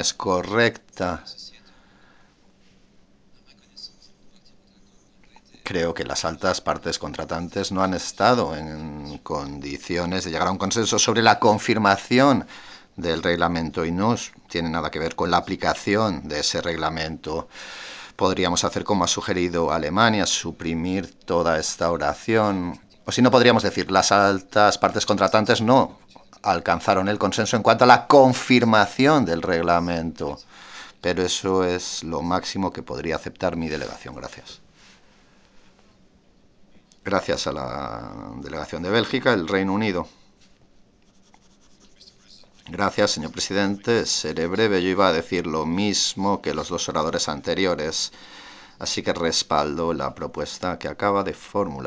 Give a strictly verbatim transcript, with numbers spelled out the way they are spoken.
es correcta. Creo que las altas partes contratantes no han estado en condiciones de llegar a un consenso sobre la confirmación del reglamento y no tiene nada que ver con la aplicación de ese reglamento. Podríamos hacer como ha sugerido Alemania, suprimir toda esta oración. O si no, podríamos decir, las altas partes contratantes no alcanzaron el consenso en cuanto a la confirmación del reglamento. Pero eso es lo máximo que podría aceptar mi delegación. Gracias. Gracias a la delegación de Bélgica, el Reino Unido. Gracias, señor presidente. Seré breve. Yo iba a decir lo mismo que los dos oradores anteriores, así que respaldo la propuesta que acaba de formular.